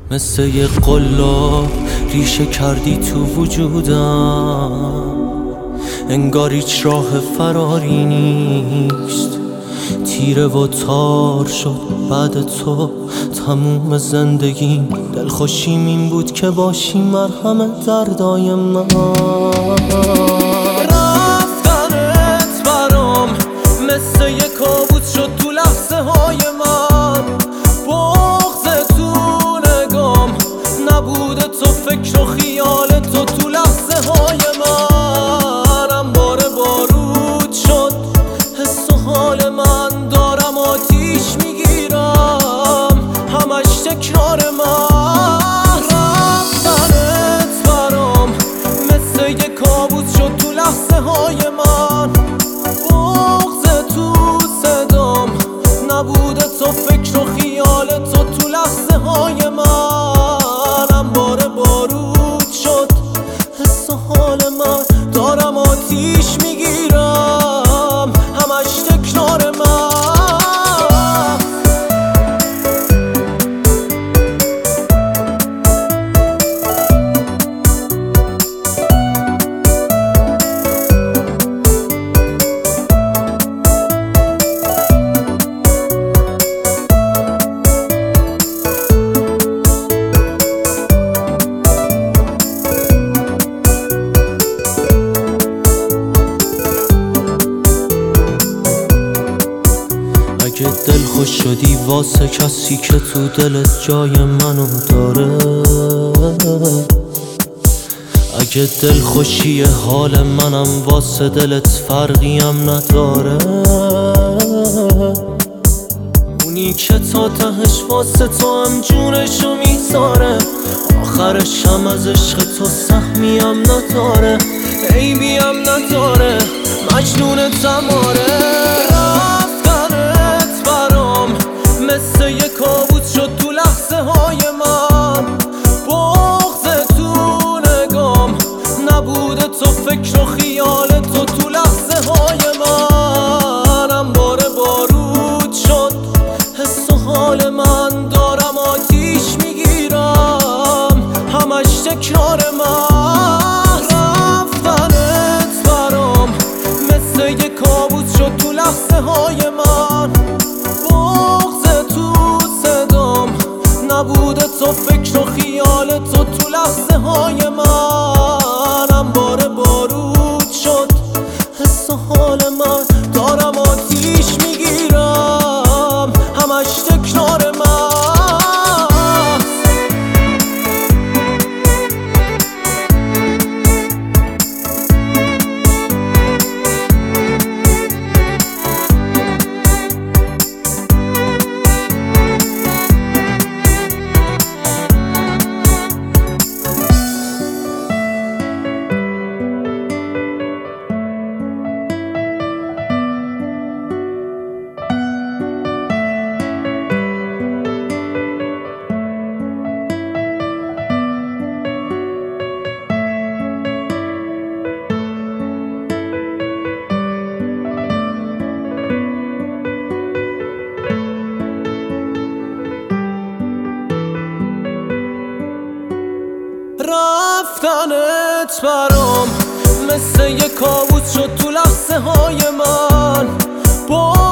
مثل یه قلاب ریشه کردی تو وجودم، انگار هیچ راه فراری نیست. تیره و تار شد بعد تو تموم زندگیم. دلخوشیم این بود که باشی مرهم دردای من. رفتنت برام مثل یه کابوس شد تو لحظه های من. بغض تو نگام نبوده، تو فکر و خیال تو لحظه های من. انبار بارود شد حس و حال من، دارم آتیش میگیرم همش تکرار من. رفتنت برام مثل یه کابوس شد تو لحظه های من. بغض تو صدام نبوده، تو فکر و خیال تو لحظه های من. انبار بارود شد حس و حال من، دارم آتیش میگیرم همش تکرار من. اگه دل خوش شدی واسه کسی که تو دلت جای منو داره، اگه دل خوشی حال منم واسه دلت فرقی هم نداره. اونی که تا تهش واسه تو هم جونشو میذاره، آخرش هم از عشق تو سهمی هم نداره، عیبی هم نداره، مجنون تماره. مثل یه کابوس شد تو لحظه های من. بغض تو نگام نبوده، تو فکر و خیال تو لحظه های من. انبار بارود شد حس و حال من، دارم آتیش میگیرم همش تکرار من. رفتنت برام مثل یه کابوس شد تو لحظه های من. نبوده، تو فکر و خیال تو لحظه های من. انبار بارود شد حس و حال من، دارم آتیش میگیرم همش تکرار من. رفتنت برام مثل یه کابوس شد تو لحظه های من.